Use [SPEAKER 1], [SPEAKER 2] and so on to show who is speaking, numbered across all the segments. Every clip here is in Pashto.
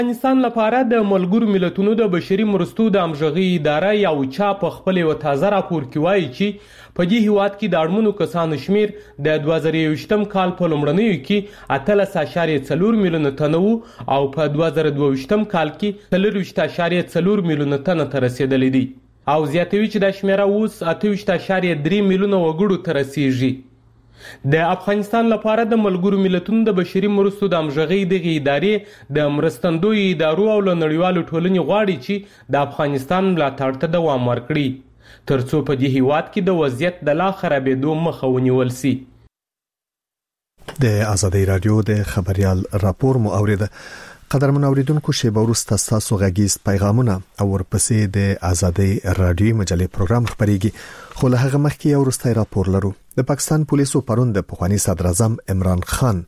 [SPEAKER 1] افغانستان لپاره د ملګرو ملتونو د بشري مرستو د همغږۍ اداره یو چا په خپل یو تازه راپور کې وایي چې په دې هیواد کې د اړمنو کسانو شمیر د 2021 کال په لومړنیو کې 18.4 میلیونه تنه وو او په 2022 کال کې 4.4 میلیونه تنه ته رسیدلی دی او زیاتوي چې د شمیره اوس 8.3 میلیونه وګړو ته رسیږي. د افغانستان لپاره د ملګرو ملتونو د بشري مرستو د همغږۍ دغې ادارې د مرستندویو ادارو او له نړیوالو ټولنې غواړي چې د افغانستان ملاتړ ته دوام ورکړي ترڅو په دې هیواد کې د وضعیت د لا خرابېدو مخه ونیول شي.
[SPEAKER 2] د ازادي رادیو د خبريال راپور مو اوریده. قدرمن اوریدونکو شیبه وروسته تاسو غږیز پیغامونه او ورپسې د ازادي رادیو مجلې پروګرام خبريږي خو له هغه مخکې یو وروستی راپور لرو. د پاکستان پولیسو پرون د پخوانی صدر اعظم عمران خان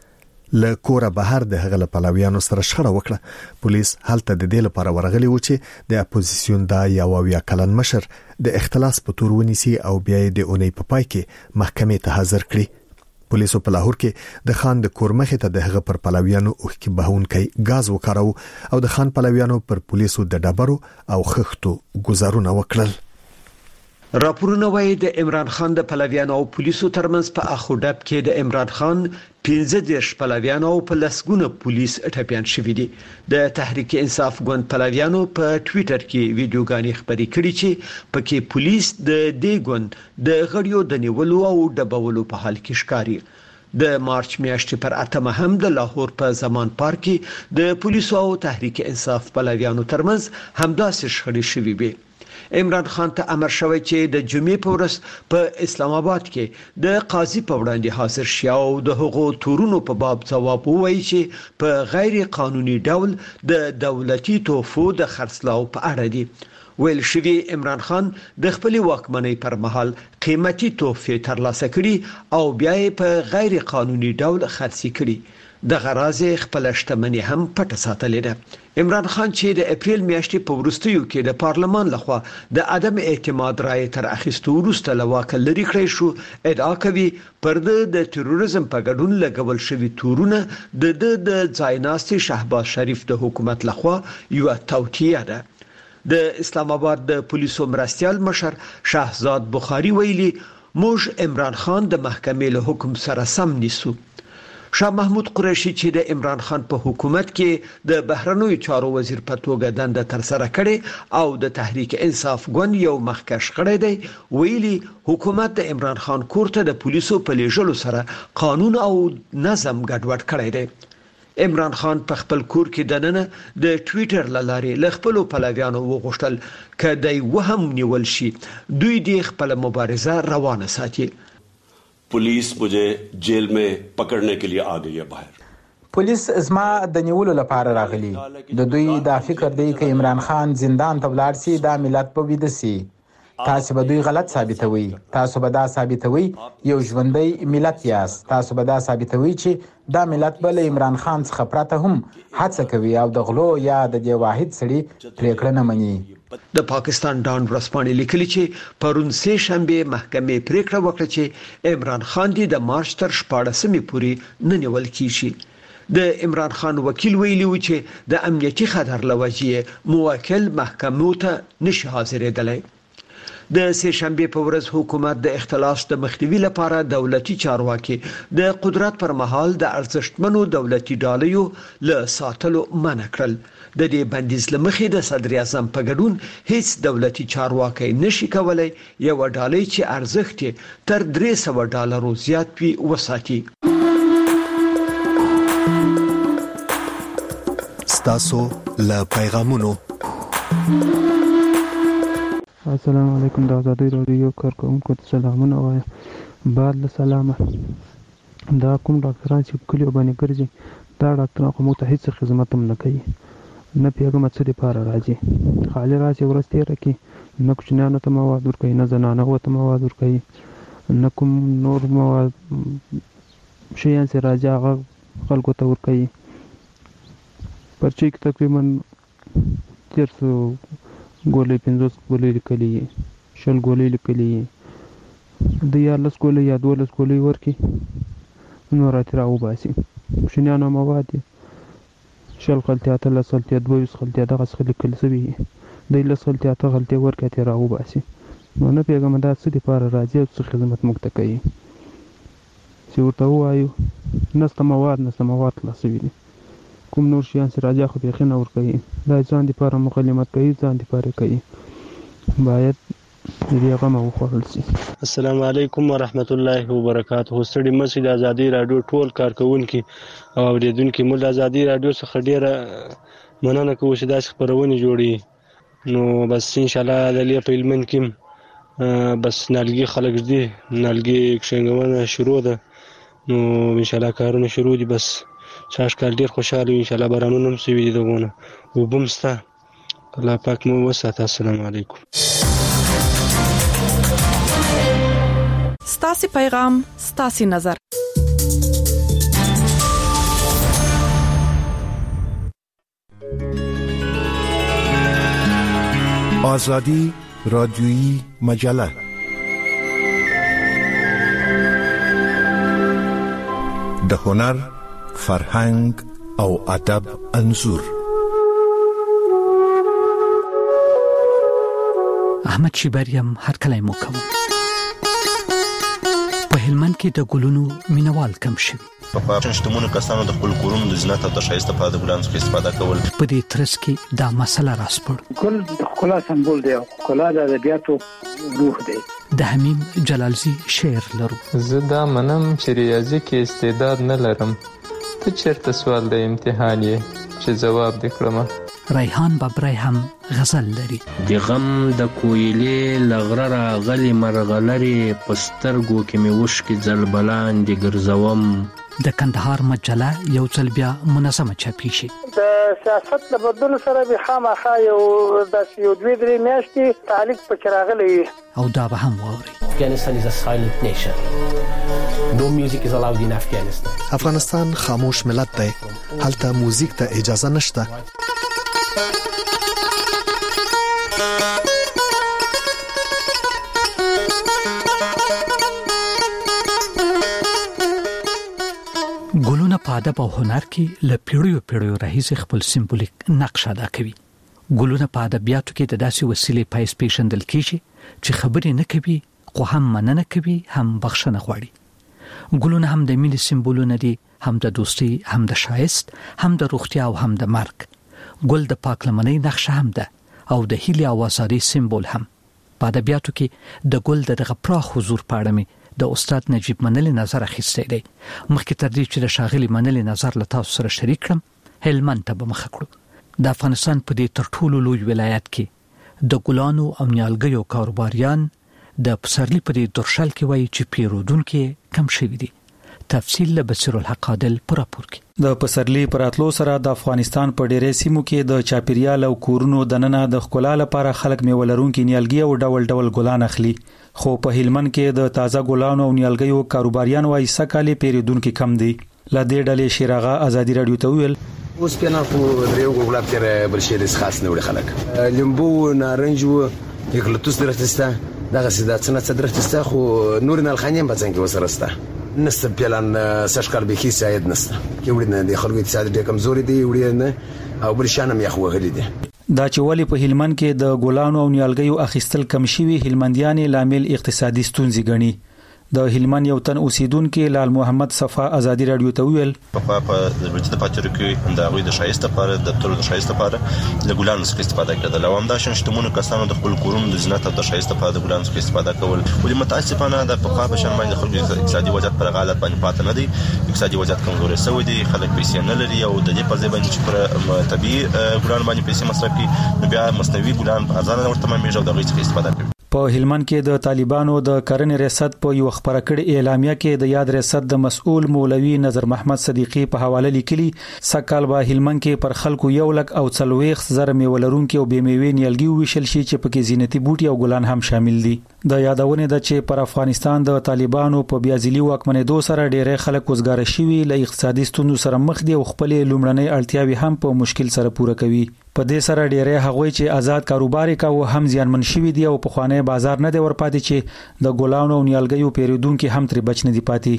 [SPEAKER 2] له کوره بهر د هغه پلویانو سره شخړه وکړه. پولیس هلته د دې لپاره ورغلي و چې د اپوزیسیون د یو کلن مشر د اختلاس په تور ونیسي او بیا د اونۍ په پای کې محکمې ته حاضر کړي. پولیسو په لاهور کې د خان د کور مخې ته د هغه پر پلویانو اوښکې بهونکي غاز وکاراو او د خان پلویانو پر پولیسو د ډبرو او خښتو گزارونه وکړل.
[SPEAKER 3] راپورونه وايي د عمران خان د پلویانو او پولیسو ترمنځ په اخوډب کې د عمران خان 15 پلویانو او په لسګونه پولیس ټپيان شوي دي. د تحریک انصاف ګوند پلویانو په ټوئیټر کې ویډیوګانې خبرې کړې چې پکې پولیس د دې ګوند د غړیو د نیولو او ډبولو په حال کې ښکاري. د مارچ میاشتې پر 8 هم د لاهور په زمان پارک کې د پولیسو او تحریک انصاف پلویانو ترمنځ همداسې شخړې شوي وي. عمران خان ته امر شوی چې د جمعې په ورځ په اسلام آباد کې د قاضي په وړاندې حاضر شي او د حقوقو تورونو په باب ځواب ووایي چې په غیر قانوني ډول د دولتي توفو د خرڅلاو په اړه دي. ویل شوی عمران خان د خپل واکمنۍ پر مهال قیمتي تحفې ترلاسه کړي او بیا یې په غیر قانوني ډول خرڅ کړي. د غراض خپل شتمنۍ هم پټه ساتلې ده. عمران خان چې د اپریل میاشتې په وروستیو کې د پارلمان لخوا د عدم اعتماد رائے تر اخیستو وروسته له واک لري کړی شو، ادعا کوي پر د تروریزم په ګډون لګول شوی تورونه د ځایناستي شهباز شریف د حکومت لخوا یو توطیه ده. د اسلام آباد د پولیسو مرستیال مشر شهزاد بخاری ویلي موږ عمران خان د محکمې له حکم سره سم نیسو. شاه محمود قریشي چې د عمران خان په حکومت کې د بهرنیو چارو وزیر په توګه دنده تر سره کړې او د تحریک انصاف ګوند یو مخکښ کړی دی، ویلي حکومت د عمران خان کور ته د پولیسو په لیږلو سره قانون او نظم ګډوډ کړی دی. عمران خان په خپل کور کې دننه د ټوئیټر لارې له خپل پلویانو وغوښتل کدی وهم نیول شي دوی د خپل مبارزه روانه ساتي.
[SPEAKER 4] पुलिस मुझे जेल में पकड़ने के लिए आ गई है बाहर.
[SPEAKER 5] پولیس زما د نیولو لپاره راغلي. د دوی دا فکر دی چې عمران خان زندان ته ولاړ شي دا ملت په ویده سي. تاسو به دوی غلط ثابتوي. تاسو به دا ثابتوي یو ژوندۍ ملت یاست. تاسو به دا ثابتوي چې دا ملت بل عمران خان څخه پرته هم هڅه کوي او د غلو یا د دې واحد سړي پریکړه نه مني.
[SPEAKER 3] د پاکستان ډان ورسپانې لیکلي چې پرون سه شنبه محکمې پریکړه وکړه چې عمران خان د مارچ تر 14مې پورې نه نیول کیږي. د عمران خان وکیل ویلي و چې د امنیتي خطر لوجې موکل محکمو ته نشي حاضرېدلی. د سه شنبه په ورځ حکومت د اختلاس د مخنیوي لپاره دولتي چارواکي د قدرت پر مهال د ارزښتمنو دولتي ډالیو له ساتلو منع کړل. د دې بندیز لمخې د صدر اعظم په ګډون هیڅ دولتي چارواکي نشي کولای یو ډالۍ چې ارزښت تر $300 زیات وي وساتي.
[SPEAKER 2] ستاسو له پیغامونو.
[SPEAKER 6] السلام علیکم. د ازادي رادیو کارکونکو ته سلامونه وایم. بعد له سلامه دا کوم ډاکټران چې کلیو باندې ګرځي دا ډاکټران خو موږ ته هیڅ خدمت هم نه کوي، نه پیغام څه لپاره راځي. خالی راځي ورځ تیره کې نه کوچنیانو ته مواد ورکوي، نه زنانو ته مواد ورکوي، نه کوم نور مواد شیان چې راځي هغه خلکو ته ورکوي. پرچې کې تقریبا 1300 ګولۍ 50 ګولۍ لیکلي، 100 ګولۍ لیکلي، د 11 ګولۍ یا 12 ګولۍ ورکي نو راته راوباسي. کوچنیانو مواد شل غلطي اته لس غلطي 22 غلطي دغه څه لیکل شوی د لس غلطي اته غلطي ورکته راو باسي نو نه پیغام دا څه دی پر راځي او څه خدمت موږ ته کوي چې ورته وایو نسته مواد خلاصوي دي کوم نور شیان چې راځي خو به خنه ور کوي دا ځان دي پر مکالمت کوي ځان دي پر کوي باید دې هغه مو خورل شي.
[SPEAKER 7] السلام علیکم ورحمت الله وبرکاته. ستړي مسجد ازادي رادیو ټول کارکونکو او اوریدونکو مول ازادي رادیو څخه ډیره مننه کوم چې داسې خبرونه جوړي. نو بس ان شاء الله د لې په علمن کې بس نالګي خلک دي نالګي څنګه شروع ده نو ان شاء الله کارونه شروع دي. بس شاش کال ډیر خوشاله ان شاء الله بارانونه هم سوي دي دغونه وبمستا الله پاک مو وساته. السلام علیکم.
[SPEAKER 8] ستاسي پیغام ستاسي نظر.
[SPEAKER 9] آزادی رادیویی مجله د هنر، فرهنګ او ادب انځور.
[SPEAKER 10] احمد شیبریم هر کله مو کوم په هلمند کې د ګلونو مینوال کم شوی.
[SPEAKER 11] په شتمنو کسانو د خپل کورونو د زینت او د ښایست په د ګلانو څخه استفاده کول
[SPEAKER 10] په دې ترڅ کې دا مسله راسپړ.
[SPEAKER 12] ګل د ښکلا سمبول دی او ښکلا د ادبیاتو روح دی.
[SPEAKER 10] د حمیم جلالزی شعر لرو.
[SPEAKER 13] زه دا منم چې ریاضي کې استعداد نه لرم، ته چیرته سوال د امتحان یې چې جواب دې کړم.
[SPEAKER 10] ریحان بابری هم غزل لري.
[SPEAKER 14] د غم د کویلې لغره راغلی مرغلري پسترګو کې می وشکې ځلبلان دي ګرځوم.
[SPEAKER 10] د کندهار مجله یو ځل بیا منظمه چاپی شي.
[SPEAKER 12] د سیاست له بدلون سره به خامخا یو د 2-3 میاشتې تعلیق پکې راغلی
[SPEAKER 10] او دا به هم واوري.
[SPEAKER 15] Afghanistan is a silent nation. No music is allowed in Afghanistan.
[SPEAKER 2] افغانستان خاموش ملت دی. هلته موزیک ته اجازه نشته.
[SPEAKER 10] ګلونه په ادب او هنر کې له پیړیو راهیسې خپل سمبولیک نقش ادا کوي. ګلونه په ادبیاتو کې د داسې وسیلې پایس پیژندل کیږي چې خبرې نه کوي خو هم مننه کوي هم بخښنه غواړي. ګلونه هم د مینې سمبولونه دي، هم د دوستۍ، هم د ښایست، هم د روغتیا او هم د مرګ. ګل د پاکلمنۍ نقشه هم ده او د هیلې او ازادۍ سمبول هم. په ادبیاتو کې د ګل دغه پراخ حضور په اړه د استاد نجیب منلی نظر اخیستی دی. مخکې تر دې چې د ښاغلي منلی نظر له تاسو سره شریک کړم، هلمند ته به مخه کړو. د افغانستان په دې تر ټولو لوی ولایت کې د ګلانو او نیالګیو کاروباریان د پسرلي په دې درشل کې وایي چې پیرودونکو کم شوي دي. تفصیل له بصیر الحق عادل پر راپور کې.
[SPEAKER 16] د پسرلي پراتلو سره د افغانستان په ډېرې سیمو کې د چاپیریال او کورونو دننه د ښکلا لپاره خلک میولرونکو نیالګي او ډول ګلان اخلي. خو په هلمند کې د تازه ګلانو او نیالګیو کاروباریان وایي سکهاله پیرودونکو کم دي. ل دې ډلې شیراغه ازادي رادیو ته ویل
[SPEAKER 17] اوس په نه خو دریو ګلاب تر برشیدس خاص نه وړي خلک لیمبو نارنج و یکلتوس درتسته دغه سیده څنګه درتسته خو نور نه الخانیم په څنګه وسرسته نست پلان سشکل به هیڅ عید نست کې وړي نه د خلکو اقتصاد ډېر کمزوري دی وړي نه او برشانه مې خو غلي دي.
[SPEAKER 16] دا چې ولی په هلمند کې د ګلانو او نیالګیو اخیستل کم شوي هلمندیان لامل اقتصادي ستونزې ګڼي. د هلمند یو تن اوسیدونکو لال محمد صفا ازادي رادیو ته ویل
[SPEAKER 11] په ورته پاتره کې د هغوی د ښایست لپاره د ټولو د ښایست لپاره د ګلانو څخه استفاده کړل او همدا شتمنو کسانو د خپل کورونو د زینت او د ښایست لپاره د ګلانو څخه استفاده کول. ولې متاسفانه د په خوا بشن باندې خلکو اقتصادي وضعیت پر غالب باندې پاتې نه دي. اقتصادي وضعیت کمزوري شوی دی، خلک پیسې نه لري او د دې په ځای باندې چې پر طبيعي ګلان باندې پیسې مصرف کړي نو بیا مصنوعي ګلان په ارزانه ورته مېږي او د غوښتنې څخه استفاده کوي.
[SPEAKER 16] په هلمند کې د طالبانو د کرنې ریاست په یو خبره کړې اعلامیه کې د یاد ریاست د مسؤل مولوی نظر محمد صدیقی په حواله لیکلي سکهال به هلمند کې پر خلکو 1,40,000 میولرونکو او بیمیوي نیالګي ویشل شي چې پکې زینتي بوټي او ګلان هم شامل دي. د یادونه ده چې پر افغانستان د طالبانو په بیازلي واکمنېدو سره ډېر خلک وزګار شوي له اقتصادي ستونزو سره مخ دي او خپل لومړنۍ اړتیاوي هم په مشکل سره پوره کوي. په دې سره ډېر هغوی چې آزاد کاروبار کوي هم زیانمن شوي دي او په خوانه بازار نه دی ورپاتې چې د ګلانو او نیالګیو پیرودونکو هم تر بچ نه دي پاتې.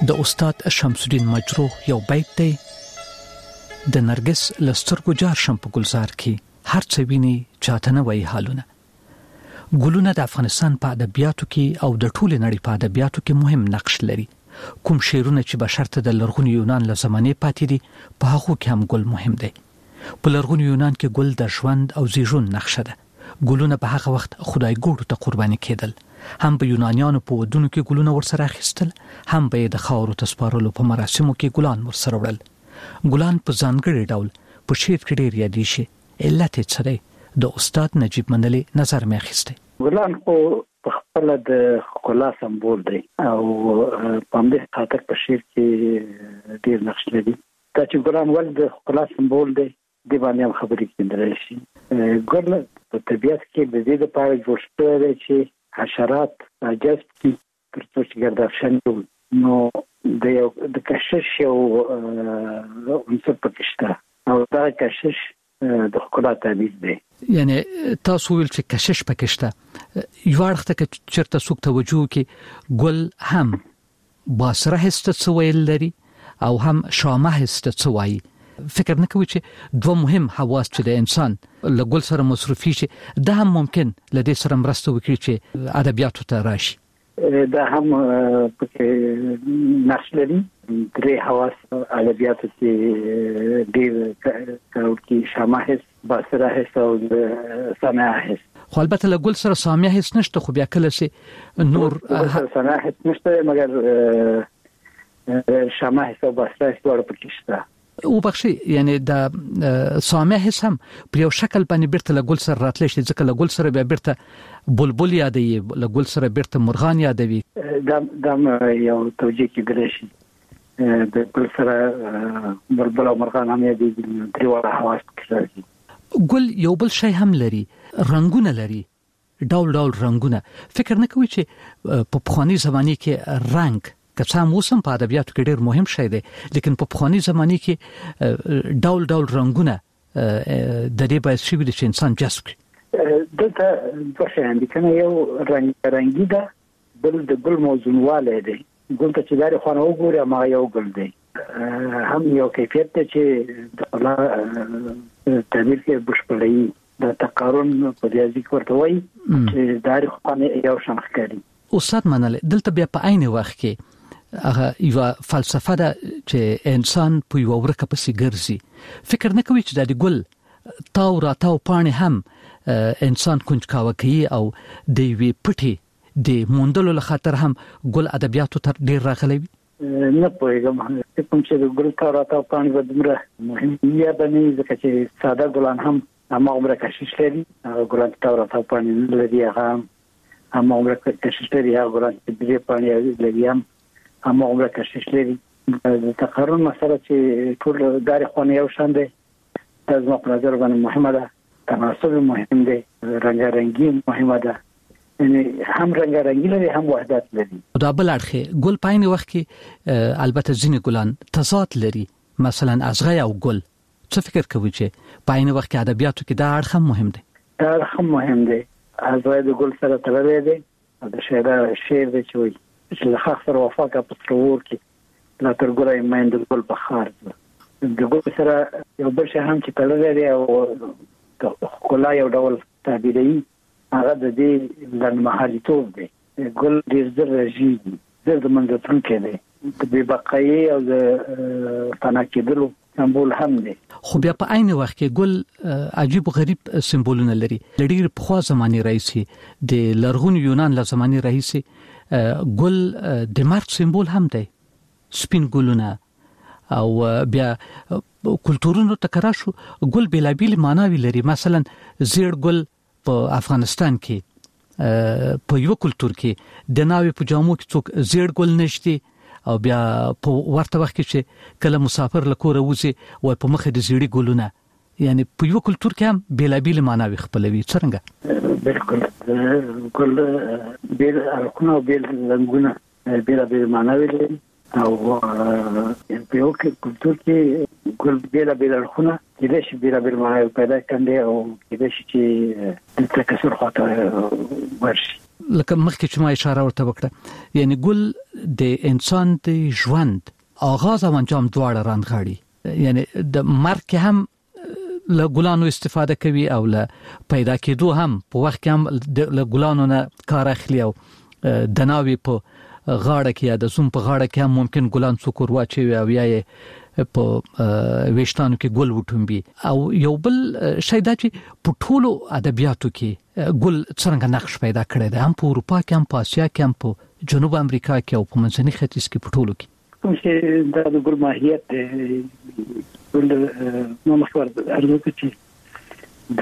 [SPEAKER 10] د استاد شمس الدین مجروح یو بیت دی: د نرګس لسترګو جار شم په گلزار کې، هر څه ویني چاته نه وایي حالونه. ګلونه د افغانستان په ادبیاتو کې او د ټولې نړۍ په ادبیاتو کې مهم نقش لري. کوم شعرونه چې بشر ته د لرغوني یونان له زمانې پاتې دي، په هغه کې هم ګل مهم دی. په لرغوني یونان کې ګل د ژوند او زیږون نقشه ده. ګلونه په هغه وخت خدای ګوړو ته قرباني کېدل. هم په یونانیانو په ودونو کې ګلونه ورسره اخیستل، هم به د خاورو ته سپارلو په مراسمو کې ګلان ورسره وړل. ګلان په ځانګړي ډول په شعر کې ډېر یادې شي. علت یې څه دی؟ د استاد نجیب منلي نظر مې اخیستی.
[SPEAKER 18] ګلان خو په خپل د ښکلا سمبول دی او په همدې خاطر په شعر کې ډېر نقش لري. دا چې ګلان ولې د ښکلا سمبول دی، دې باندې هم خبرې کېدلی شي. ګل په طبیعت کې د دې لپاره جوړ شوی دی چې حشرات جذب کړي تر څو چې ګردافشن وي. نو د کشش یو عنصر پکې شته او دا کشش د ښکلا تعبیر دی.
[SPEAKER 10] یعنی تاسو ویل چې کشش پکې شته. یو وخت کې چرته څوک توجه کې ګل هم باسره هسته څه ویل لري او هم شامه هسته څه وایي. فکر نه کوي چې دوه مهم حواس چې د انسان له ګل سره مصرفي شي، دا هم ممکن له دې سره مرسته وکړي چې ادبیاتو ته راشي.
[SPEAKER 18] دا هم پکې نقش لري. درې حواس ادبیاتو کې ډېر کارول کېږي: شامه حس، باسره حس او سامعه حس.
[SPEAKER 10] خو البته له ګل سره سامعه حس نشته، خو بیا کله چې نور
[SPEAKER 18] سامعه حس نشته، مګر شامه حس او باسره حس دواړه پکې شته.
[SPEAKER 10] او بخشي یعنی د سامع حس هم په یو شکل باندې بیرته له ګل سره راتلی شي، ځکه له ګل سره بیا بیرته بلبل یادوي، له ګل سره بیرته مرغان یادوي.
[SPEAKER 18] دا یو توجیه کېدلی شي. د ګل سره بلبل او مرغان هم یادېږي. درې واړه حواس پکې راځي.
[SPEAKER 10] ګل یو بل شی هم لري، رنګونه لري، ډول ډول رنګونه. فکر نه کوي چې په پخواني زمانه کې رنګ که څه هم اوس هم په ادبیاتو کې ډېر مهم شی دی، لیکن په پخواني زمانه کې ډول ډول رنګونه د دې باعث شوي دي چې انسان جذب کړي.
[SPEAKER 18] دلته دوه شیان دي، کنه یو رنګي ده، بل د ګل موزونوالی دی. ګل ته چې لارې خوا نه وګوري هماغه یو ګل دی. هم یو کیفیت دی چې د ښکلا تعبیر کې بشپړوي. د تقارن په ریاضي کې ورته وایي چې د لارې خوا نه یو شان ښکاري.
[SPEAKER 10] استاد منل دلته بیا په عین وخت کې هغه یو فلسفه ده چې انسان په یو ورکه پسې ګرځي. فکر نه کوي چې د ګل تاو را تاو پاڼې هم انسان کنجکاوه کوي او د یوې پټې د موندلو لخاطر هم ګل ادبیاتو ته ډېر راغلی وي؟
[SPEAKER 18] نه پوهېږم کوم چې د ګل تاو را تاو پاڼې به دومره مهم یا به نه وي، ځکه چې ساده ګلان هم هماغومره کشش لري. هغه ګلان تاو را تاو پاڼې نه لري، هغه هماغومره کشش لري. هغه ګلان چې درې پاڼې لري هم هماغومره کشش لري. د تقارن مسله چې ټول داري خونه یو شان دی، دا زما په نظر باندې مهمه ده. تناسب مهم دی، رنګارنګي مهمه ده. یعنی هم رنګارنګي لري هم وحدت لري.
[SPEAKER 10] دا بل اړخ ګل پاینه وخت کې البته ځینې ګلان تضاد لري، مثلا ازغی او ګل. څه فکر کوي چې پاینه وخت کې ادبیاتو کې دا اړخ هم مهم دی؟
[SPEAKER 18] دا اړخ هم مهم دی. ازغی د ګل سره تړلی دی. د شعر دی چې وایي چې له خاص سره وفا کا په ترور کې لا تر ګره مایند ګل بخار. د ګل سره یو بل شی هم چې تړلی دی او د ښکلا یو ډول تعبیروي، هغه د دې لنډمهالیتوب دی. ګل ډېر زر رژېږي، زر د منځه تلونکی دی، د بې بقایي او د فنا کېدلو سمبول هم دی.
[SPEAKER 10] خو بیا په عین وخت کې ګل عجیب غریب سمبولونه لري. د ډېر پخوا زمانې راهیسې، د لرغوني یونان له زمانې راهیسې ګل د مرګ سمبول هم دی. سپین ګلونه او بیا کلتورونو ته کراشو ګل بېلابېلې معناوې لري. مثلا زیړ ګل په افغانستان کې په یو کلتور کې د ناوې په جامو کې څوک زیړ ګل نشته، او بیا په ورته وخت کې چې کله مسافر له کوره وځي وای په مخ د زیړی ګلونه. یعنی په یو کلتور کې هم بېلابېلې معناوې خپلوي. څنګه؟
[SPEAKER 18] بالکل ګل بیل اړخونه او بیل رنګونه بېلابېلې معناوې لري او په یو کلتور کې ګل بېلابېل اړخونه کېدای شي بېلابېل معناوې پیدا کړي او کېدای شي چې د تکثر خواته ورشي.
[SPEAKER 10] لکه مخکې چې ما اشاره ورته وکړه یعنی ګل د انسان د ژوند آغاز او انجام دواړه رانغاړي یعنی د مرګ هم له ګلانو استفاده کوي او له پیدا کېدو هم په وخت کې هم له ګلانو نه کار اخلي او د ناوی په غاړه کې یا د زوم په غاړه کې هم ممکن ګلان څوک ورواچوي او یا یې په ویشتانو کې ګل وټومبي او یو بل شی دا چې په ټولو ادبیاتو کې ګل څنګه نقش پیدا کړی دی هم په اروپا کې هم په اسیا کې هم په جنوب امریکا کې او په منځني ختیځ کې په ټولو کې
[SPEAKER 18] چې دا د ګل ماهیت ګل مخور ارزو چې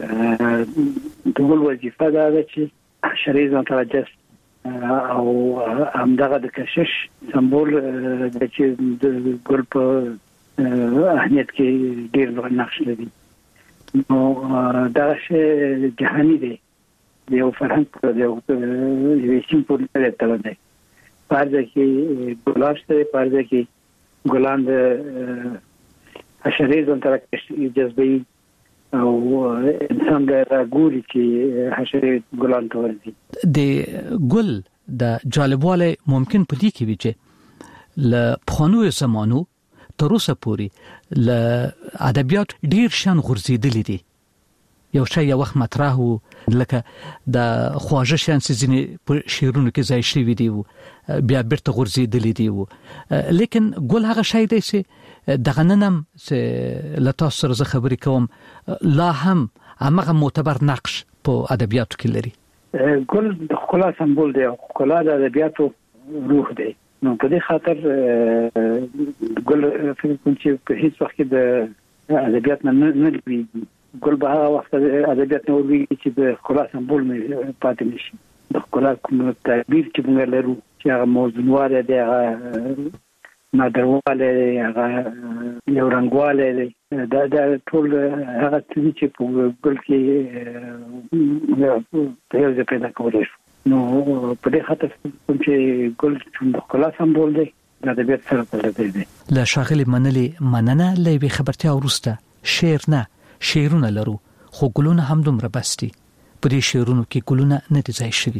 [SPEAKER 18] د ګل وظیفه دا ده چې حشرې ځان ته راجذب او همدغه د کشش سمبول د چې د ګل په اهمیت کې ډېر لوی نقش لري نو دا شی جهاني دی د یو فرهنګ په یو سیمبول ته دی پارځه کې ګلاب سره پارځه کې ګلان د حشرې ځان ته جذبي او انسان د راګوري چې حشرې ګلان ته ورځي
[SPEAKER 10] د ګل د جالبواله ممکن پدې کې وي چې ل پخوانو زمانو تر اوسه پورې ل ادبیات ډیر شان غورځېدلې دي یو شی یو وخت مطرح و لکه د خواجه شان سيزني په شیرونو کې ځای شوی دی بیا بیرته غورځېدلې دي لیکن ګل هغه شی دی چې دغه ننم چې لته سره خبرې کوم لا هم هغه معتبر نقش په ادبیاتو کې لري
[SPEAKER 18] ګل د ښکلا سمبول دی او ښکلا د ادبیاتو روح دی نو په دې خاطر ګل فکر کوم چې په هیڅ وخت کې د ادبیات نه لوي ګل به هغه وخت د ادبیات نه وي چې د ښکلا سمبول نه پاتې نشي د ښکلا کوم تعبیر چې موږ لرو چې هغه موضوعواله دی هغه نادرواله هغه یو رنگواله دی دا ټول هغه چې په ګل کې په یو ځای پیدا کولای شو نو په دې خاطر چې ګل د ښکلا سمبول دی د ادبیات سره تړلی دی
[SPEAKER 10] له ښاغلي مننه له خبرتیا وروسته شعر نه شعرونه لرو خو ګلونه هم دومره بستي په دې شعرونو کې ګلونه نه دي ځای شوي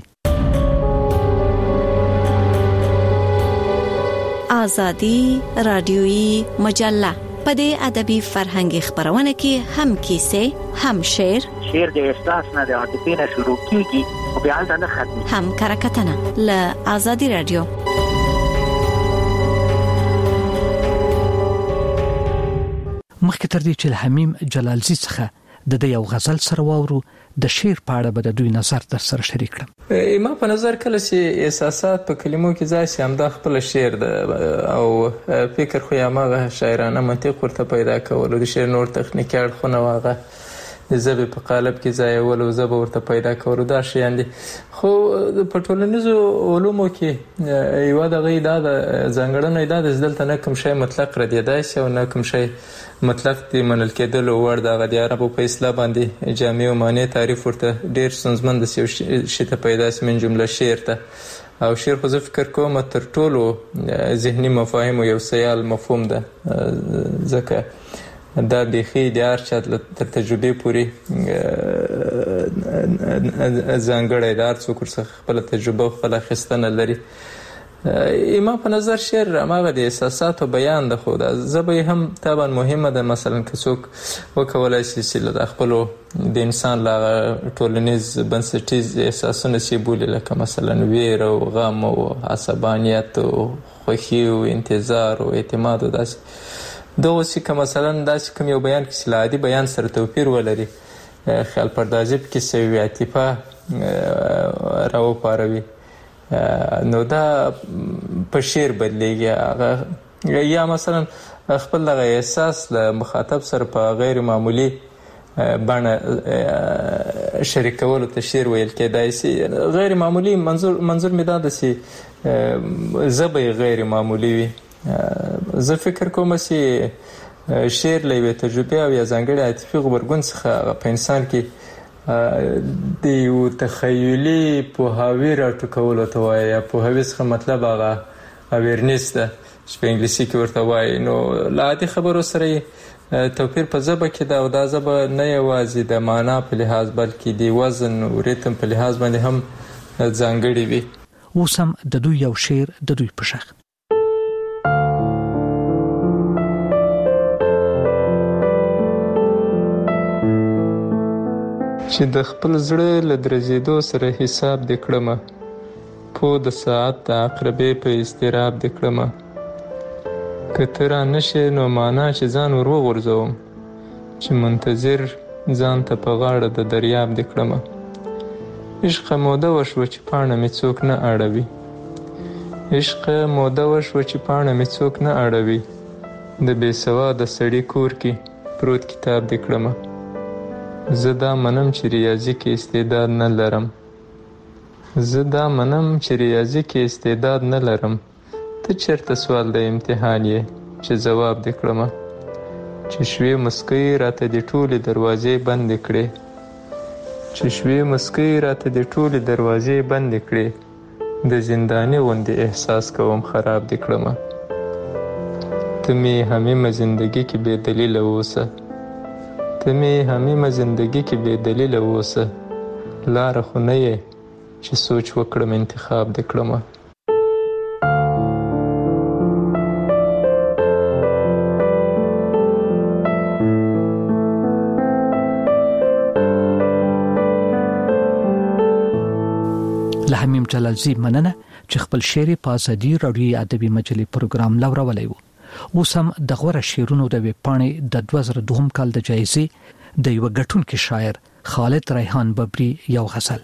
[SPEAKER 19] آزادی رادیویی مجله په دې ادبي فرهنګي خبرونه کې هم کیسه هم شعر
[SPEAKER 20] د احساس نه د عاطفې نه شروع کیږي او بیا د ختم
[SPEAKER 19] هم کرکټنه له آزادی رادیو
[SPEAKER 10] مخکې تر دې چې حمیم جلالزی څخه د یو غزل سره واورو د شعر په اړه به د دوی نظر در سره شریک کړم
[SPEAKER 13] ما په نظر کله چې احساسات په کلمو کې ځای شي همدا خپل شعر او فکر خو یا ماغه شاعرانه منطق ورته پیدا کول د شعر نور تخنیکي اړخونه واغه د زبې په قالب کې ځای ول او زبې ورته پیدا کول دا شیان دي خو په ټولنیزو علومو کې یو د غي د ځنګړنې د دلته نه کوم شی مطلق ردیدای شي او نه کوم شی مطلق دی منل کېدل او ور د غدي عربو په اصطلاح باندې جامع او معنی تعریف ورته ډیر سنځمند شي ته پیدا سي من جمله شعر ته او شعر خو فکر کوم تر ټولو ذهني مفاهیم یو سیال مفهوم ده ځکه دا بخي د ارشاد تر تجربه پوری ځانګړی دار څوک څخه خپل تجربه خپل خستنه لري ما په نظر شعر هغه د احساساتو بیان ده خو دا زبې هم طبعا مهمه ده مثلا که څوک وکولای شي چې د خپل د انسان لا ټولنیز بنسټیز احساسونه شي بولی لکه مثلا ویر او غم او عصبانیت او خوښي او انتظار او اعتماد او داسې دغه څه کوم مثلا داسې کوم یو بیان کې عادي بیان سره توپیر ولري خیال پردازي کې سوي عاطفه راو پاروي نو دا په شعر بدلیږي یا مثلا خپل دغه احساس له مخاطب سره په غیر معمولی باندې شریکولو ته شعر ویل کېدای شي غیر معمولی منظور می دا د سي زبې غیر معمولی وي زه فکر کوم چې شعر له یوې تجربې او یا ځانګړې عاطفي غبرګون څخه په انسان کې د یو تخیلي پوهاوی راټوکولو ته وایي یا پوهاوی څخه مطلب هغه اویرنس ده چې په انګلیسي کې ورته وایي نو له عادي خبرو سره توپیر په ژبه کې ده او دا ژبه نه یوازې د معنا په لحاظ بلکې د وزن او ریتم په لحاظ باندې هم ځانګړي وي.
[SPEAKER 10] اوس هم د دوی یو شعر د دوی په شخ.
[SPEAKER 13] چې د خپل زړه له درزېدو سره حساب دې کړمه، پو د ساعت د عقربې په اضطراب دې کړمه. که ته را نشې نو معنا چې ځان ور وغورځوم، چې منتظر ځان ته په غاړه د دریاب دې کړمه. عشقه موده وشوه چې پاڼه مې څوک نه اړوي، عشقه موده وشوه چې پاڼه مې څوک نه اړوي. د بې سواده سړي کور کې پروت کتاب دې کړمه. زه دا منم چې ریاضي کې استعداد نه لرم، زه دا منم چې ریاضي کې استعداد نه لرم. ته چېرته سوال د امتحان یې چې ځواب دې کړمه. چې شوې مسکۍ راته دې ټولې دروازې بندې کړې، چې شوې مسکۍ راته دې ټولې دروازې بندې کړې. د زنداني غوندې احساس کوم خراب دې کړمه. ته مې همېمه زندګي کې بې دلیله اوسه، ته مې همېمه زندګي کې بې دلیله اوسه. لاره خو نه یې چې سوچ وکړم انتخاب دې کړمه.
[SPEAKER 10] له حمیم جلالزی مننه چې خپل شعر په ازادي رادیوي ادبي مجلې پروګرام لورولی وو. اوس هم د غوره شعرونو د ویبپاڼې د 2002 کال د جایزې د یو ګټونکي شاعر خالد ریحان ببري یو غزل.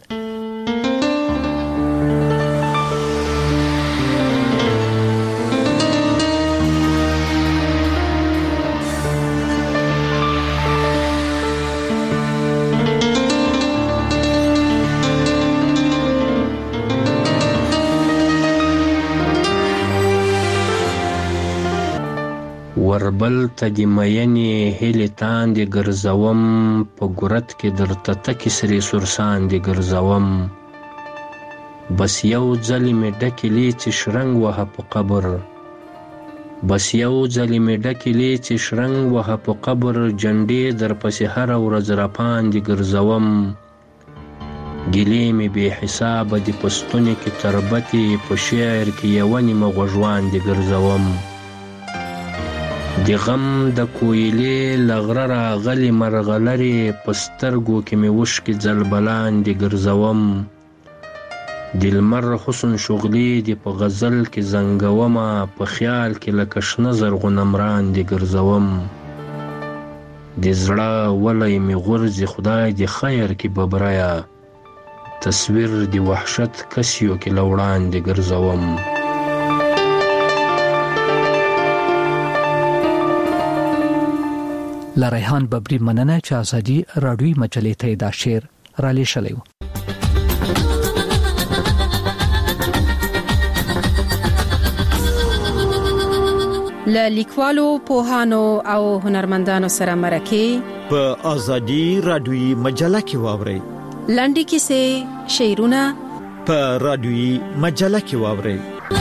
[SPEAKER 14] وربل ته د مینې هیلې تاندې ګرځوم، په ګورت کې درته تکې سرې سرساندې ګرځوم. بس یو ځلې مې ډکې لیڅې شرنګ وهه په قبر، بس یو ځلې مې ډکې لیڅې شرنګ وهه په قبر. جنډې درپسې هره ورځ راپاندې ګرځوم. ګیلې مې بې حسابه دي په ستوني کې تربتې، په شعر کې یوه نیمه غوږواندې ګرځوم. د غم د کویلې لغره راغلي مرغلرې، په سترګو کې مې وشکې ځلبلاندې ګرځوم. د لمر حسن شغلې دې په غزل کې زنګومه، په خیال کې لکه شنه زرغونه مراندې ګرځوم. د زړه ولی مې غورځي خدای دې خیر کې ببریا، تصویر د وحشت کسیو کې له وړاندې ګرځوم.
[SPEAKER 10] له ریحان ببري مننه چې ازادي رادیوي مجلې ته دا شعر را لیږلی و.
[SPEAKER 8] له لیکوالو، پوهانو او هنرمندانو سره مرکه
[SPEAKER 21] په ازادي رادیوي مجله کې واورئ.
[SPEAKER 8] لنډې کیسې، شعرونه
[SPEAKER 21] په رادیوي مجله کې واورئ.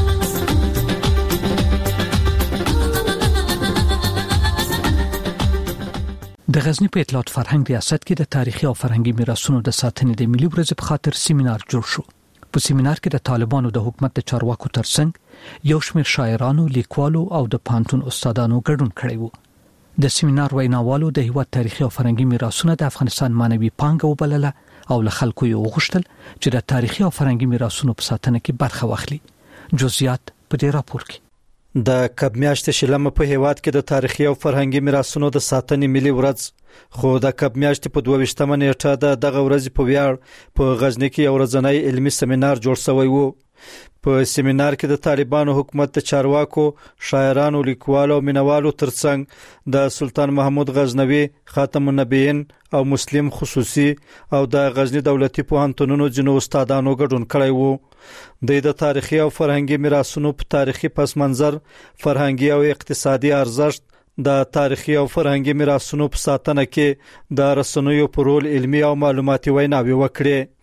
[SPEAKER 10] د غزنی په اطلاعات فرهنګ ریاست کې د تاریخي او فرهنګي میراثونو د ساتنې د ملي ورځې په خاطر سیمینار جوړ شو. په سیمینار کې د طالبانو د حکومت د چارواکو ترڅنګ یو شمېر شاعرانو، لیکوالو او د پانتون استادانو ګډون کړی وو. د سیمینار ویناوالو د هیواد تاریخي او فرهنګي میراثونه د افغانستان معنوي پانګه وبلله او له خلکو یې وغوښتل چې د تاریخي او فرهنګي میراثونو په ساتنه کې برخه واخلي. جزئیات په دې راپور کې.
[SPEAKER 16] د کب میاشتې شلمه په هیواد کې د تاریخي او فرهنګي میراثونو د ساتنې ملي ورځ، خو د کب میاشتې په 22مه نیټه دغه ورځ په ویاړ په غزنی کې یو ورځنی علمي سیمینار جوړ شوی وو. په سیمینار کې د طالبانو حکومت د چارواکو، شاعرانو، لیکوالو او مینوالو ترڅنګ د سلطان محمود غزنوي، خاتم النبیین او مسلم خصوصي او د غزنی دولتي پوهنتونونو ځینو استادانو ګډون کړی وو. د تاریخي او فرهنګي میراثونو په تاریخي پس منظر، فرهنګي او اقتصادي ارزښت، د تاریخي او فرهنګي میراثونو په ساتنه کې د رسنیو په رول علمي او معلوماتي ویناوي وکړي.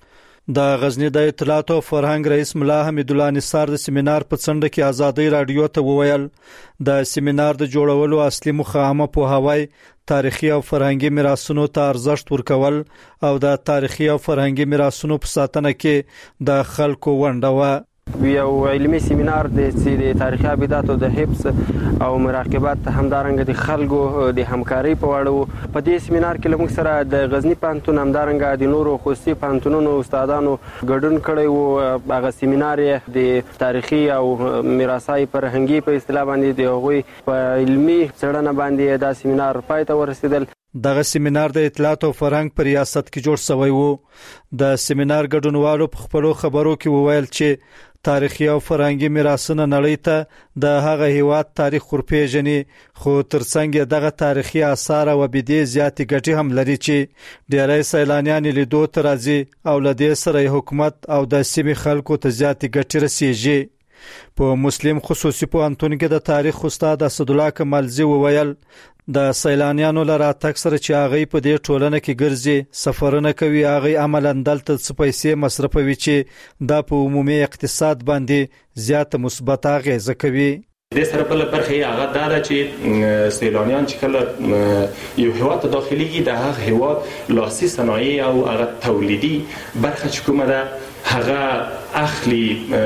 [SPEAKER 1] د غزنی د اطلاعات او فرهنګ رئیس ملا حمید الله نثار د سیمینار په څنډه کې ازادي رادیو ته وویل د سیمینار د جوړولو اصلي موخه عامه پوهاوی، تاریخي او فرهنګي میراثونو ته ارزښت ورکول او د تاریخي او فرهنګي میراثونو په ساتنه کې د خلکو ونډه و.
[SPEAKER 22] یو علمي سیمینار د تاریخي ابداتو د حفظ او مراقبت همدارنګه د خلکو د همکاري په اړه په دې سیمینار کې لمغ سره د غزنی پانتون همدارنګه د نورو خصوصي پانتونونو استادانو ګډون کړی وو. هغه سیمینار د تاریخي او میراثي فرهنګي په اصطلاح باندې د هغوی په علمي څېړنه باندې دا سیمینار پای ته ورسېدل.
[SPEAKER 1] دغه سیمینار د اطلاعات او فرهنګ په ریاست کې جوړ شوی وو. د سیمینار ګډونوالو په خپلو خبرو کې وویل چې تاریخي او فرهنګي میراثونه نړۍ ته د هغه هیواد تاریخ ورپېژني، خو ترڅنګ دغه تاریخي آثار او ابدي زیاتې ګټې هم لري چې ډېری سیلانیان لیدو ته راځي او له دې سره حکومت او د سیمې خلکو ته زیاتې ګټې رسیږي. په مسلم خصوصي پوهنتون کې د تاریخ استاد اسدالله کمالزی وویل د سیلانیانو لپاره تک سره چې هغه په دې ټولنه کې ګرځي، سفرونه کوي، هغه عملاً دلته څه پیسې مصرفوي چې دا په عمومي اقتصاد باندې زیاته مثبت اغیزه کوي.
[SPEAKER 23] د سره بل برخه هغه دا چې سیلانیان چې کله یو هیواد ته داخليږي د هغه هیواد لاسي صنایع او هغه تولیدي برخه چې کومه ده هغه اخلي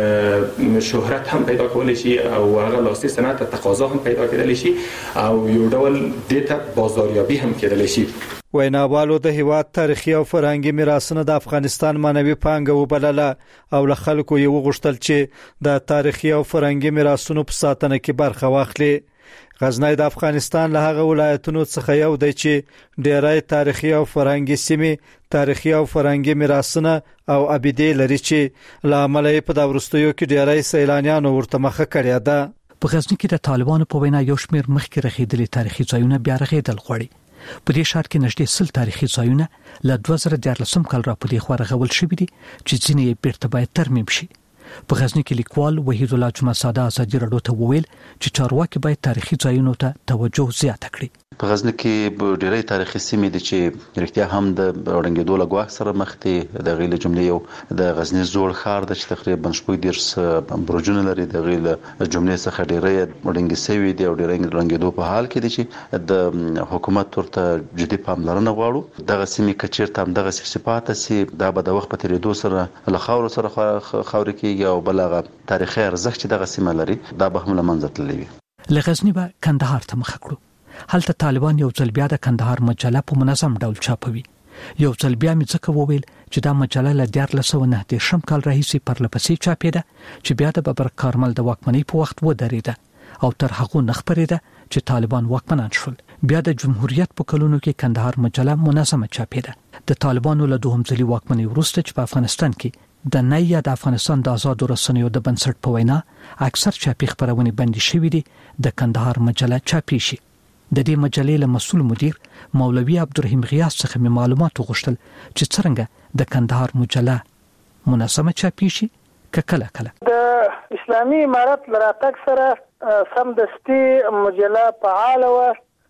[SPEAKER 23] شهرت هم پیدا کولای شي او هغه لاسي صنعت تقاضا هم پیدا کېدلی شي او یو ډول د بازاریابي هم کېدلی شي.
[SPEAKER 1] ویناوالو د هیواد تاریخي او فرهنګي میراثونه د افغانستان معنوي پانګه وبلله او له خلکو یې وغوښتل چې د تاریخي او فرهنګي میراثونو په ساتنه کې برخه واخلي. غزنی د افغانستان له هغه ولایتونو څخه یو دی چې ډېری تاریخي او فرهنګي سیمې، تاریخي او فرهنګي میراثونه او ابدي لري چې له امله یې په دا وروستیو کې ډېری سیلانیانو ورته مخه کړې ده.
[SPEAKER 10] په غزنی کې د طالبانو په وینا یو شمېر مخکې رغېدلي تاریخي ځایونه بیا رغېدل غواړي. په دې ښار کې نږدې 100 تاریخي ځایونه له 2014 کال را پدې خو رغول شوي دي چې ځینې یې بیرته باید ترمیم شي. په غزنی کې لیکوال وحید الله جمعه ساده ازادي رادیو ته وویل چې چارواکي باید تاریخي ځایونو ته توجه زیاته کړي.
[SPEAKER 24] په غزنی کې ډېری تاریخي سیمې دي چې رښتیا هم د اورنګېدو له ګواښ سره مخ دي. د غیله جملې یو د غزنی زوړ ښار د چې تقریبا شپږ دیرش برجونه لري. د غیله جملې څخه ډېری اورنګې سوي دي او ډېری اورنګېدو په حال کې دي چې د حکومت ورته جدي پاملرنه غواړو. دغه سیمې کچیرته هم دغه صفات سي دا به د وخت په تیریدو سره له خاور سره خاور کېږي او بلغه تاریخي ارزښت چې دغه سیمه لري دا به هم له منځه تللی وي.
[SPEAKER 10] له غزنی به کندهار ته مخ کړو. هلته طالبان یو ځل بیا د کندهار مجله په منظم ډول چاپوي. یو ځل بیا مې ځکه وویل چې دا مجله له 1909 کال راهیسې پرلپسې چاپېده چې بیا د ببر کارمل د واکمنۍ په وخت ودرېده او تر هغه نه خپرېده چې طالبان واکمنان شول. بیا د جمهوریت په کلونو کې کندهار مجله منظمه چاپېده. د طالبانو له دوهم ځلي واکمنۍ وروسته چې په افغانستان کې د نیا د افغانستان د آزادو رسنیو د بنسټ په وینا اکثر چاپي خبرونه بندي شوې دي، د کندهار مجله چاپي شي. د دې مجلې له مسؤل مدیر مولوي عبدالرحیم غیاث څخه معلومات وغوښتل چې څنګه د کندهار مجله منظمه چاپي شي کله کله.
[SPEAKER 12] د اسلامي امارت لراتک سره سمدستي مجله فعال و،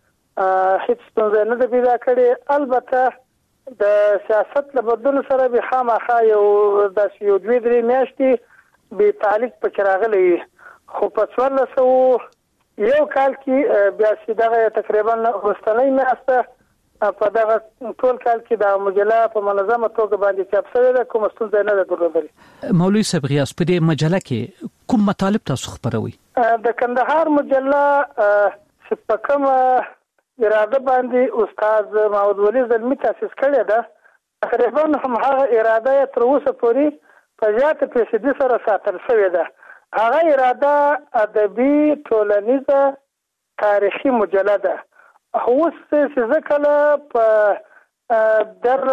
[SPEAKER 12] هیڅ ستونزه نه ده پیدا کړې. البته د سیاست له بدلون سره به خامخا یو د یو دوی درې میاشتې به تعلیق پکې راغلی، خو په 1401 کال کې بیا چې دغه تقریبا وروستنۍ میاشته په دغه ټول کال کې د مجله په منظمه توګه باندې چاپ شوې ده، کوم ستونزه نه ده درلودلې.
[SPEAKER 10] مولوي صاحب غیاث په دې مجله کې کوم مطالب تاسو خبروي؟
[SPEAKER 12] د کندهار مجله چې په کومه اراده باندې استاد محمد ولی زلمی تاسیس کړی ده، تقریبا هم هغه اراده تر اوسه پورې په زیاته فیصدي سره ساتل شوې ده. هغه اراده ادبي ټولنیزه تاریخي مجله ده. اوس چې ځکه په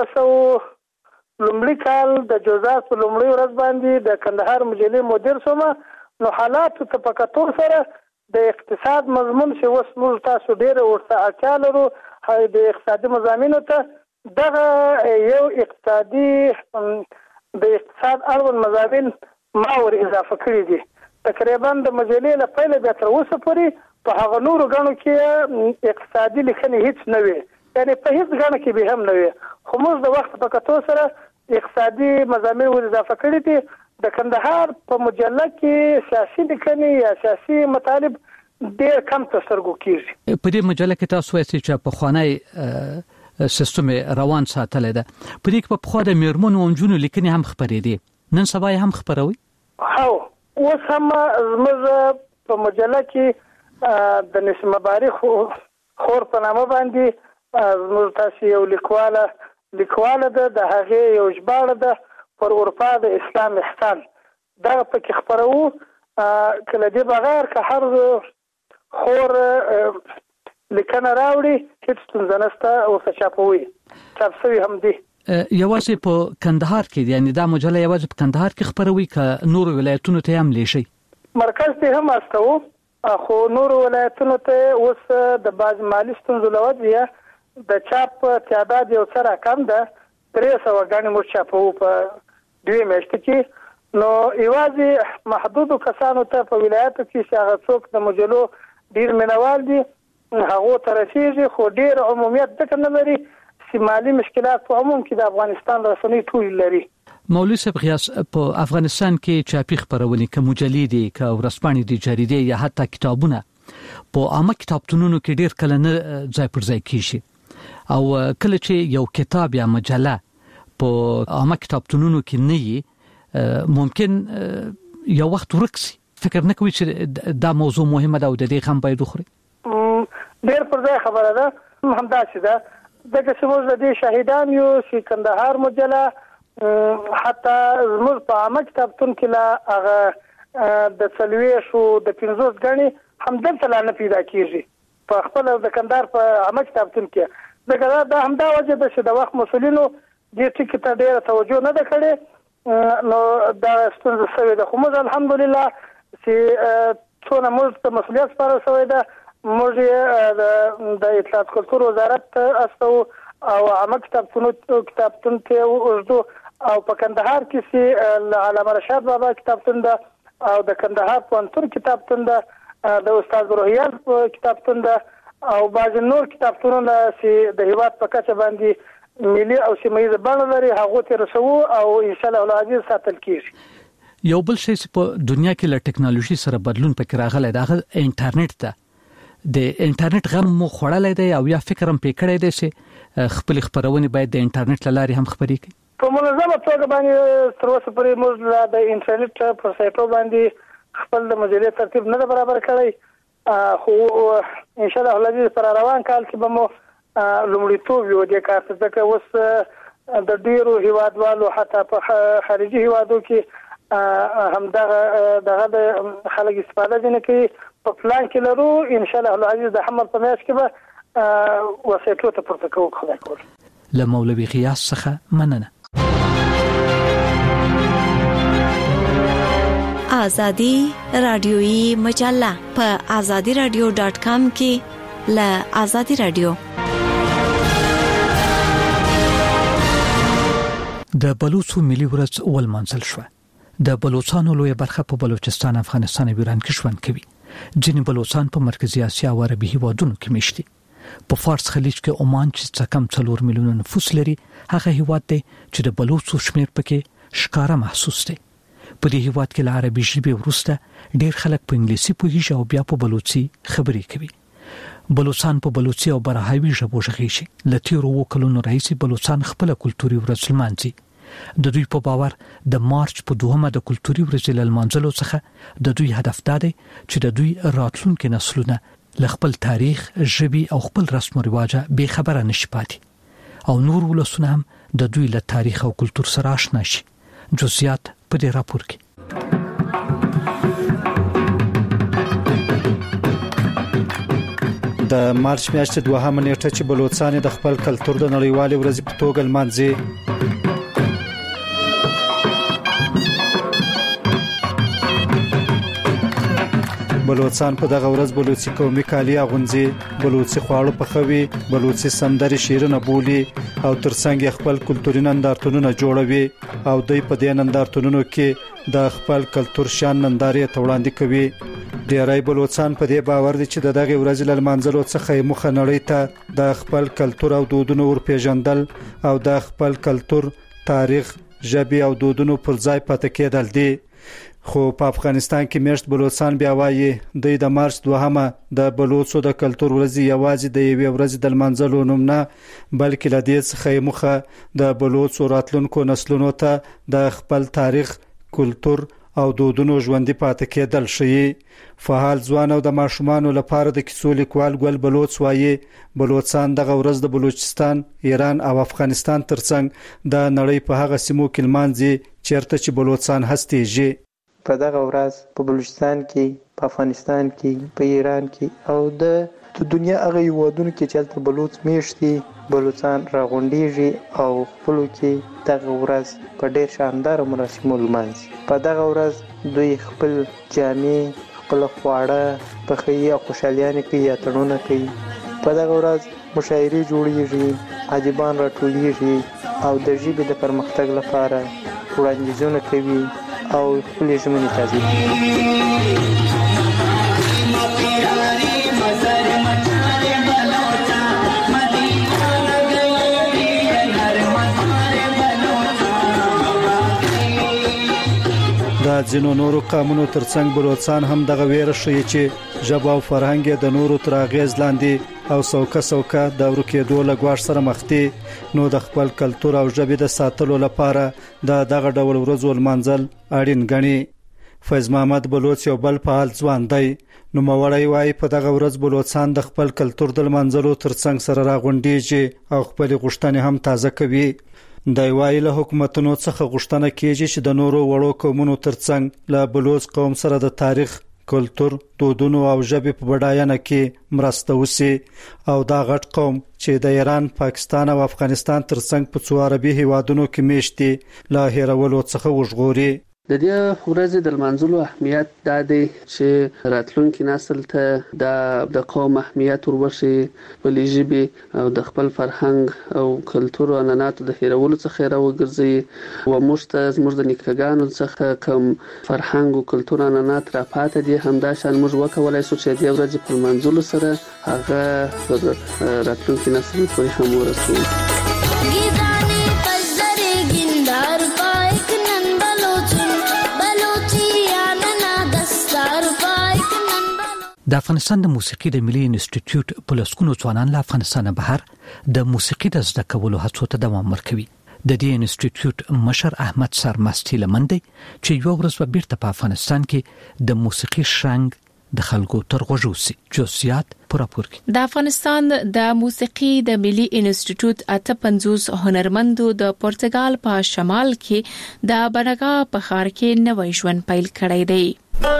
[SPEAKER 12] 1300 لومړي کال د جوزات په لومړي ورځ باندې د کندهار مجلې مدیر شوم، نو حالات ته په کتو سره د اقتصاد مضمون چې اوس موږ تاسو ډېر ورته اړتیا لرو، د اقتصادي مضامینو ته دغه یو اقتصادي د اقتصاد اړوند مضامین ما ور اضافه کړي دي. تقریبا د مجلې له پیله بیا تر اوسه پورې په هغه نورو غاڼو کې اقتصادي لیکنې هیڅ نه وي، یعنی په هیڅ غاڼه کې به هم نه وي. خو موږ د وخت په کتو سره اقتصادي مضامین ور اضافه کړی دي. د کندهار په مجله کې سیاسي لیکنې یا سیاسي مطالب ډېر کم ترسترګو کیږي.
[SPEAKER 10] په دې مجله کې تاسو وایئ چې په خوانی سیستم روان ساتل ده. په دې کې په خو د میرمنو او جنونو لیکنې هم خبرې دي. نن سبا هم خبروي.
[SPEAKER 12] هاو اوس هم زموږ په مجله کې د نسمه باری خور په نامه باندې زموږ تاسو یو لیکواله ده د هغه یو ژباړه ده پر اروپا د اسلام احسان دا پکې خبرو. کله دې بغیر که هر خور لیکنه راوړي هیڅ ستونزه نشته او څه چاپوي چاپ شوی هم دي.
[SPEAKER 10] یوازې په کندهار کې یعنی دا مجله یوازې په کندهار کې خبروي که نور ولایتونو ته هم لیشي؟
[SPEAKER 12] مرکز ته هم استو خو نور ولایتونو ته اوس د باز مالی ستونزو لوجه د چاپ تعداد یو څه کم ده. 300 غاڼې مو چاپو په 2 میاشتې کې. نو یوازې محدود کسانو ته په ولایتو کې چې هغه څوک د مجلو ډیر منوال دي هغه ترسيږي خو ډیر عمومیت دغه نه لري چې مالی مشکلات په عموم کې د افغانستان رسنۍ ټول لري.
[SPEAKER 10] مولوی صاحب غیاس په افغانستان کې چاپی خبرونه کوم مجلې دي که ورسپانې دي جریدې یا حتی کتابونه په عامه کتابتونونو کې ډیر کله نه ځای پر ځای کیږي او کله چې یو کتاب یا مجله په عامه کتابتونونو کې نه وي ممکن یو وخت ورکسي. فکر نه کوي چې دا موضوع مهمه ده او د دې هم باید وخوري.
[SPEAKER 12] ډیر پر ځای خبره ده همدا چې ده دغه سموږ د دې شاهدان یو چې کندهار مجله حتی زموږ په عامه کتابتون کې لا هغه د څلويشو د 50 غني هم دلته لا نه پیدا کیږي په خپل د کندهار په عامه کتابتون کې. دا هم دا وجه ده چې د وخت مسولینو دې ټکي ته ډېر توجه نه ده کړې. نو دا ستونزه شوې ده خو موږ الحمدلله چې څونه موږ ته مسؤلیت سپارل شوی ده موږ د اطلاعات کلتور وزارت استو او عامه کتابتون ته وژدو او په کندهار کې چې علامه رشاد بابا کتابتون ده او د کندهار پوهنتون کتابتون ده د استاد روحیال کتابتون ده او بعض نور کتابتونونه چې د هیواد په کچه باندې ملي او سیمه‌ییز بڼه لري هغه ته رسو او ان شاء الله العزیز ساتل کیږي.
[SPEAKER 10] یو بل شی چې په دنیا کې له ټکنالوژي سره بدلون پکې راغلی دا انټرنیټ ده. د انټرنیټ غم مو خړلې دی او یا فکر هم پکړې دی چې خپل خبرونه باید د انټرنیټ لاري هم خبرې کړي.
[SPEAKER 12] په منظمه توګه باندې تر اوسه پورې موږ د انټرنیټ په سایټو باندې خپل د مجلې ترتیب نه برابر کړی خو ان شاء الله العزیز پر روان کال کې به مو لومړیتوب یو د کار څخه اوس د ډیرو هیوادوالو حتی په خارجي هیوادو کې هم دغه د خلک استفاده نه کوي په پلان کې لرو ان شاء الله العزیز د حمل په میاشت کې به وسایلو ته پورته کوو خدای کول.
[SPEAKER 10] له مولوی غیاث څخه مننه.
[SPEAKER 19] آزادی رادیویی مجله په azadiradio.com کې له آزادی رادیو.
[SPEAKER 10] د بلوچو ملي ورځ ولمانځل شو. د بلوچستان لوی برخه په بلوچستان افغانستان او ایران کې ژوند کوي. ځینې بلوچستان په مرکزی اسیا او عربي هیوادونو کې میشتي. په فارس خلیج کې عمان چې څه کم 4 میلیون نفوس لري هغه هیواد دی چې د بلوچو شمیر پکې ښکارا محسوس دی. په دې هیواد کې له عربي ژبې وروسته ډېر خلک په انګلیسي پوهیږي او بیا په بلوچي خبرې کوي. بلوچستان په بلوچي او براهوي ژبو غږیږي. له تیرو کلونو راهیسې بلوچستان خپل کلتوري ورځ لمانځي. د دوی په باور د مارچ په 2مه د کلتوري ورځې لمانځلو څخه د دوی هدف دا دی چې د دوی راتلونکو نسلونه له خپل تاریخ، ژبې او خپل رسم او رواجه به خبره نشي پاتې او نور ولسونه هم د دوی له تاریخ او کلتور سره آشنا شي. جزئیات په دې راپور کې.
[SPEAKER 1] د مارچ میاشتې 2مه نیټه چې بلوچستان د خپل کلتور د نړیوالې ورځې په توګه لمانځي. بلوچستان په دغه ورځ بلوچي قومي کالي اغوندي، بلوچي خواړه پخوي، بلوچي سندري شیرونه بولي او ترڅنګ خپل کلتوري نندارتونونه جوړوي او دوی په دې نندارتونونو کې د خپل کلتور شان نندارې ته وړاندې کوي. ډیری بلوچستان په دې باور دي چې دغه ورځ لمانځلو څخه مخه نړۍ ته د خپل کلتور او دودونو ور پیژندل او د خپل کلتور تاریخ، ژبه او دودونو پر ځای پاتې کېدل دي. خو په افغانستان کې میشت بلوچستان بیا وایي د مارچ 2 د بلوچو د کلتور ورځ یوازې د یوې ورځې د منځلو نوم نه بلکې له دې څخه مخه د بلوچو راتلونکو نسلونو ته د خپل تاریخ، کلتور او دودونو ژوندۍ پاتې کېدل شي. فعال ځوان او د ماشومانو لپاره د کیسو لیکوال ګل بلوچ وایي بلوچستان دغه ورځ د بلوچستان، ایران او افغانستان ترڅنګ د نړۍ په هغه سیمو کې لمانځي چیرته چې بلوچستان هستېږي.
[SPEAKER 3] په دغه ورځ په بلوچستان کې، په افغانستان کې، په ایران کې او د دنیا هغه هیوادونو کې چې هلته بلوچ میشتي بلوچستان راغونډېږي او خپلو کې دغه ورځ په ډېر شاندار مراسمو لمانځي. په دغه ورځ دوی خپل جامې، خپل خواړه پخوي او خوشحالیانې کوي یا تړونه کوي. په دغه ورځ مشاعرې جوړېږي، ادیبان راټولېږي او د ژبې د پرمختګ لپاره وړاندیزونه کوي او خپل ژمنې تازه
[SPEAKER 1] د ځینو نورو قومونو ترڅنګ بلوچستان هم دغه ویره ښیي چې ژبه او فرهنګ د نورو تر اغیز لاندې او څوکه د ورکېدو له ګواښ سره مخ دي. نو د خپل کلتور او ژبې د ساتلو لپاره دغه ډول ورځو لمانځل اړین ګڼي. فیض محمد بلوچ یو بل فعال ځوان دی. نو موري وايي په دغه ورځ بلوچستان د خپل کلتور د لمانځلو ترڅنګ سره راغونډيږي او خپل غوښتنې هم تازه کوي. د وایي له حکومتونو څخه غوښتنه کیږي چې د نورو وړو قومونو ترڅنګ له بلوچ قوم سره د تاریخ، کلتور، دودونو او ژبې په بډاینه کې مرسته وشي او دا غټ قوم چې د ایران، پاکستان او افغانستان ترڅنګ په څو عربي هیوادونو کې میشتي له هیرولو څخه وژغوري.
[SPEAKER 4] د دې ورځې د لمانځلو اهمیت دا دی چې راتلونکي نسل ته د قوم اهمیت وربخښي، خپلې ژبې او د خپل فرهنګ او کلتور او عنعناتو د هیرولو څخه راوګرځي او موږ ته زموږ د نیکهګانو څخه کوم فرهنګ او کلتور عنعنات راپاتې دي همداشان موږ وکولای شو چې د ورځې په لمانځلو سره هغه پر راتلونکي نسل پورې هم ورسوو.
[SPEAKER 10] د افغانستان د موسیقي د ملي انسټیټیوټ په لسګونو ځوانان له افغانستان بهر د موسیقي د زده کولو هڅو ته دوام ورکوي. د دې انسټیټیوټ مشر احمد سرمستي لمندي چې یو ورځ په بیرته په افغانستان کې د موسیقي شرنګ د خلکو تر غوږوسي جوسیات پوراپور کې.
[SPEAKER 8] د افغانستان د موسیقي د ملي انسټیټیوټ 58 هنرمندو د پرتګال په شمال کې د بنګا په ښار کې نوې ژوند پیل کړی دی.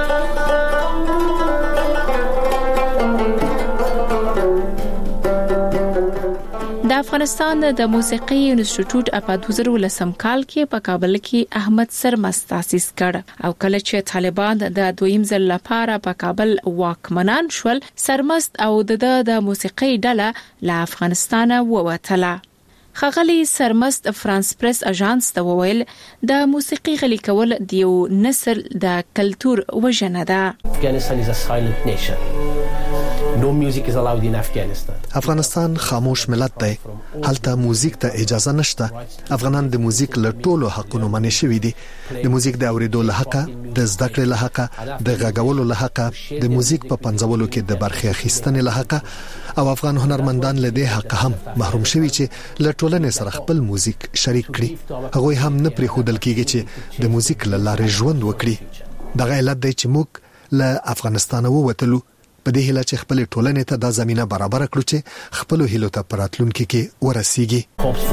[SPEAKER 8] د افغانستان د موسیقي انسټیټیوټ په 2010 کال کې په کابل کې احمد سرمست تاسیس کړ او کله چې طالبان د دویم ځل لپاره په کابل واکمنان شول، سرمست او د موسیقي ډله له افغانستان ووتله. خغلی سرمست فرانس پریس اژانس ته وویل د موسیقي غلي کول د یو نسل د کلتور وژنه ده.
[SPEAKER 15] Afghanistan is a silent nation. No music is allowed in Afghanistan.
[SPEAKER 2] افغانستان خاموش ملت دی. هلته موزیک ته اجازه نشته. افغانان د موزیک له ټولو حقونو منع شوي دي. د موزیک د اوریدو له حق، د زده کړې له حق، د غږولو له حق، د موزیک په پنځولو کې د برخې اخیستنې له حق او افغان هنرمندان له دې حق هم محروم شوي چې له ټولنې سره خپل موزیک شریک کړي. هغوی هم نه پریښودل کیږي چې د موزیک له لارې ژوند وکړي. دغه علت دی چې موږ له افغانستان ووتلو په دې هیله چې خپل ټولنې ته د زمينه برابر کړو چې خپل هیلو ته پراتلونکو کې ورسیږي.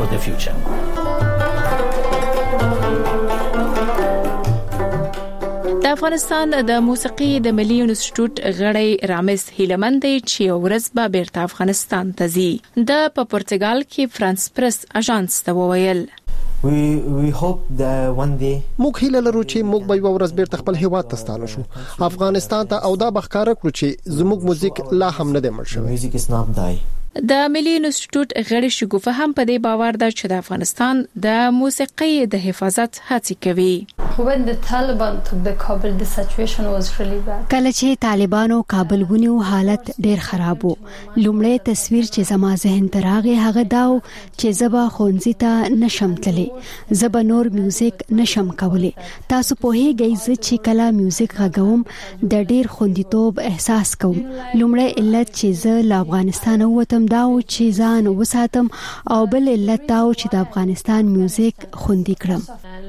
[SPEAKER 8] د افغانستان د موسیقي د ملي انسټیټیوټ غړی رامز هیلمند چې ورځ به بیرته افغانستان ته ځي. د پرتګال کې فرانس پریس اژانس ته وویل
[SPEAKER 5] We hope that one day
[SPEAKER 6] موږ هیله لرو چې موږ به یو ورځ بیرته خپل هیواد ته ستانه شو، افغانستان ته، او دا بخکاره کړو چې زموږ موزیک لا هم نه دی مړ شوی.
[SPEAKER 8] د ملي انسټیټیوټ غړي شګوفه هم په دې باور ده چې د افغانستان د موسیقي د حفاظت هڅې کوي.
[SPEAKER 7] when the Taliban took the Kabul, the situation was really bad.
[SPEAKER 9] کله چې طالبانو کابل ونیو حالت ډیر خراب وو. لومړی تصویر چې زما ذهن ته راغی هغه داو چې زبا خونځي ته نشم تللی، زبا نور میوزیک نشم کولی. تاسو په هیګی ز چې کله میوزیک غږوم د ډیر خوندیتوب احساس کوم. لومړی علت چې زه له افغانستان ووتم داو چې ځان وساتم او بل علت داو چې د افغانستان میوزیک خوندي کړم.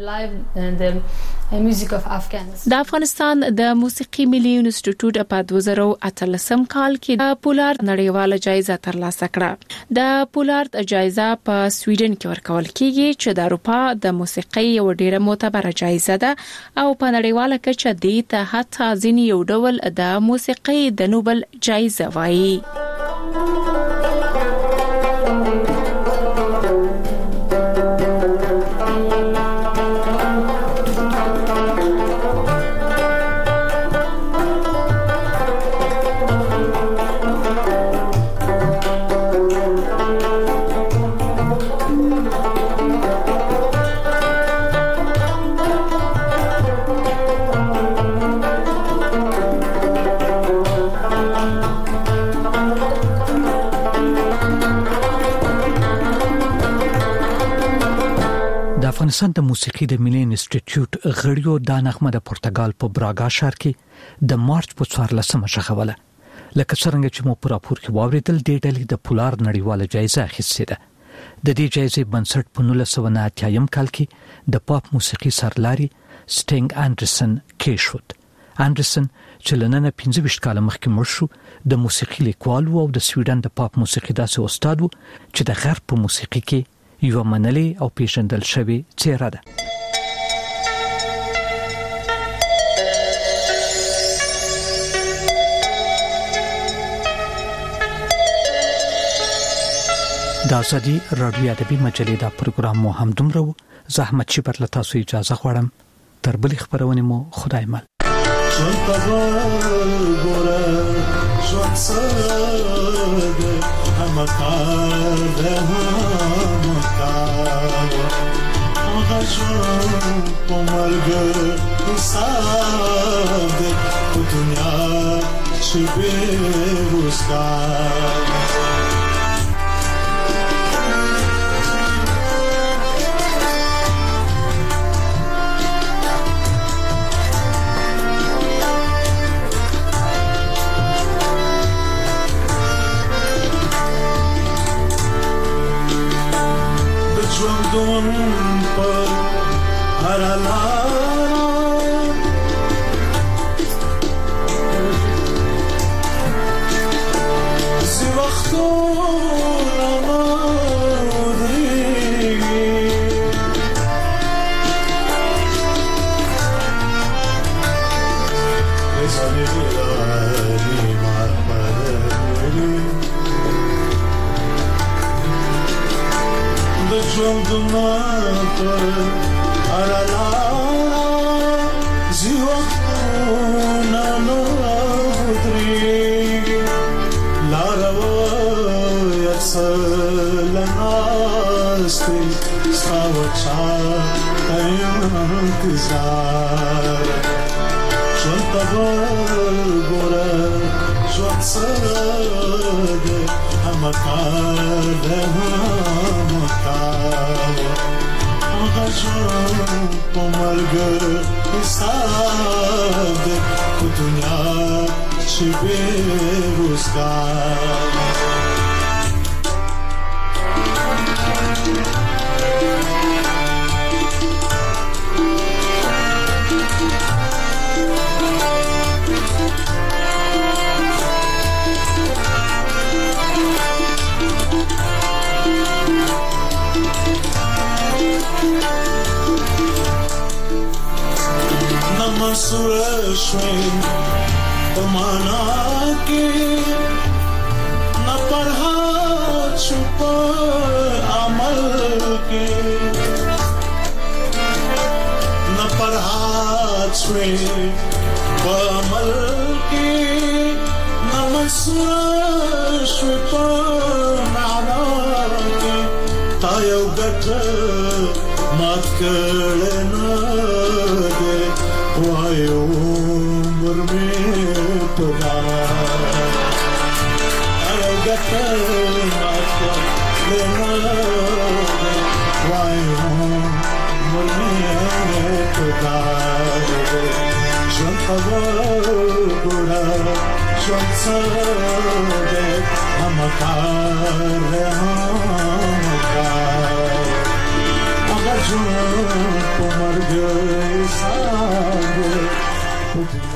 [SPEAKER 8] د افغانستان د موسیقي ملي انسټیټیوټ په 2018 کال کې د پولارد نړیواله جایزه ترلاسه کړه. د پولارد جایزه په سویډن کې ورکول کیږي چې د اروپا د موسیقي یو ډیره معتبره جایزه ده او په نړیواله کچه د ته حتی ځینې یو ډول د موسیقي د نوبل جایزه وایي.
[SPEAKER 10] افغانستان د موسیقي د ملي انسټیټیوټ غړیو د نغمه د پرتګال په براګا ښار کې د مارچ په 14مه شغوله. لکه څنګه چې مو پر راپور کې واوریدل د ډلې د پولارد نړیواله جایزه اخیستې ده. د دې جایزې بنسټ په 1998 کال کې د پاپ موسیقي سرلاري سټینګ انډرسن کېښود. انډرسن چې لننه 15 کال مخکې مړ شو د موسیقي لیکوال او د سویډن د پاپ موسیقي داسې استاد وو چې د غرب په موسیقي کې یو منلي او پیژندل شوی څیره ده. د ازادي رادیو ادبي مجلې دا پروګرام مو هم دومره و. زحمت شي پر تاسو اجازه غواړم تر بلې خبرونه مو خدای مل.
[SPEAKER 11] تا یو ګټ مات کړه نه खुदा अगत मातो लेना वायों मुझे खुदा शंकर बुरा शंसदे हम कार अगर जो मर गए सारे